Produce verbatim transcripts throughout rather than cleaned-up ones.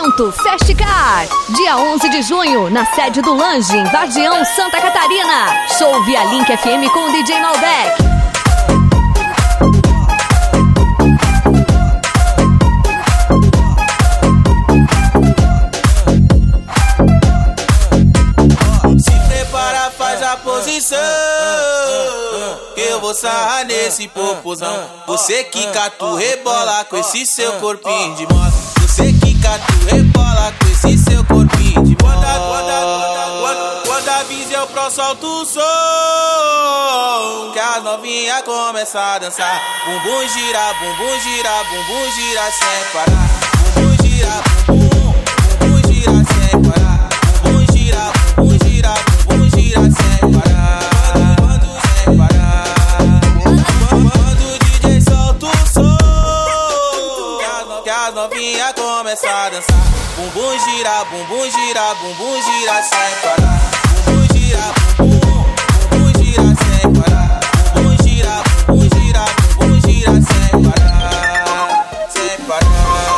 Oferecimento Festcar. Dia onze de junho, na sede do Lange, em Vargião, Santa Catarina. Show via Link F M com o D J Malbec. Faz a posição, que eu vou sarrar nesse popozão. Você quica, tu rebola com esse seu corpinho de moda. Você quica, tu rebola com esse seu corpinho de moda. Quando, quando, quando, quando avisa eu pro solto o som, que a novinha começa a dançar. Bumbum gira, bumbum gira, bumbum gira sem parar. Bumbum gira, bumbum, bumbum gira sem parar. Bumbum gira, bumbum gira, bumbum gira sem parar. Quando, sem parar. Quando o D J solta o som, que a novinha começa a dançar. Bumbum gira, bumbum gira, bumbum gira sem parar. Bumbum gira, bumbum, bumbum gira sem parar. Bumbum gira, bumbum gira, bumbum gira sem parar. Sem parar.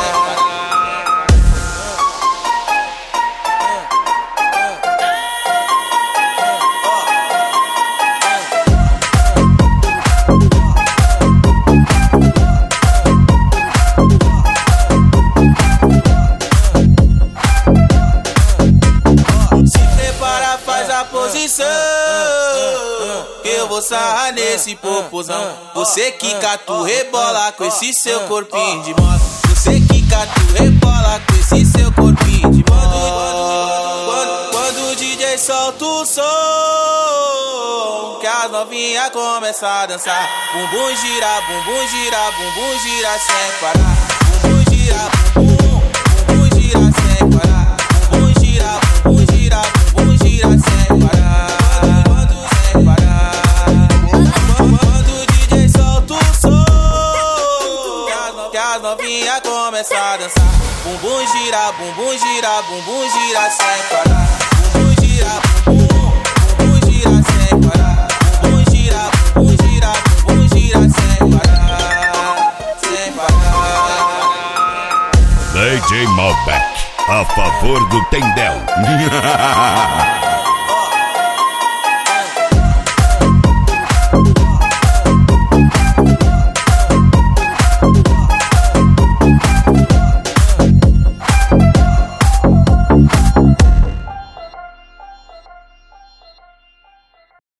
Posição, que eu vou sarrar nesse popozão. Você quica, tu rebola com esse seu corpinho de moda. Você quica, tu rebola com esse seu corpinho de moda. Quando, quando, quando o D J solta o som, que a novinha começa a dançar. Bumbum gira, bumbum gira, bumbum gira sem parar. Bumbum gira, bumbum, bumbum gira sem parar. Bumbum gira, bumbum gira, bumbum gira sem parar. Novinha começa a dançar. Bumbum gira, bumbum gira, bumbum gira sem parar. Bumbum gira, bumbum, bumbum gira sem parar. Bumbum gira, bumbum gira, bumbum gira sem parar. Sem parar. D J Malbec, a favor do Tendel.